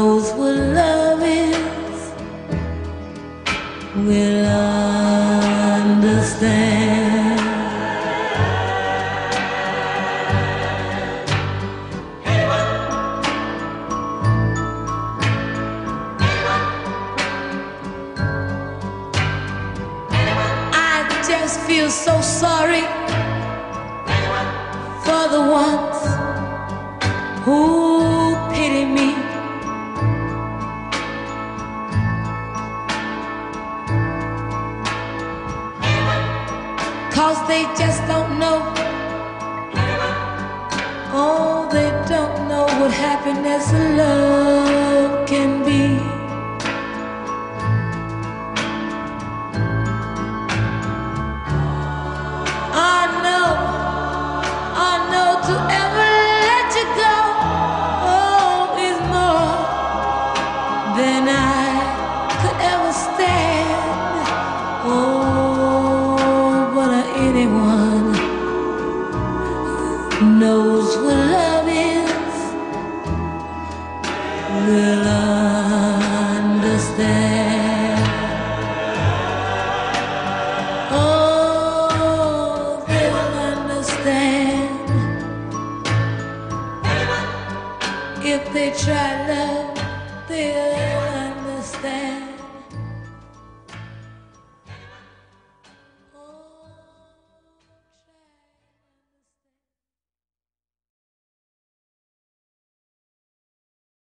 knows what love is will understand. I just feel so sorry for the ones who pity me. Cause they just don't know. Oh, they don't know what happiness and love can be. I know to ever let you go, oh, is more than I could ever stand. Oh, but anyone who knows what love is will understand. Oh, they will understand. If they try love, they'll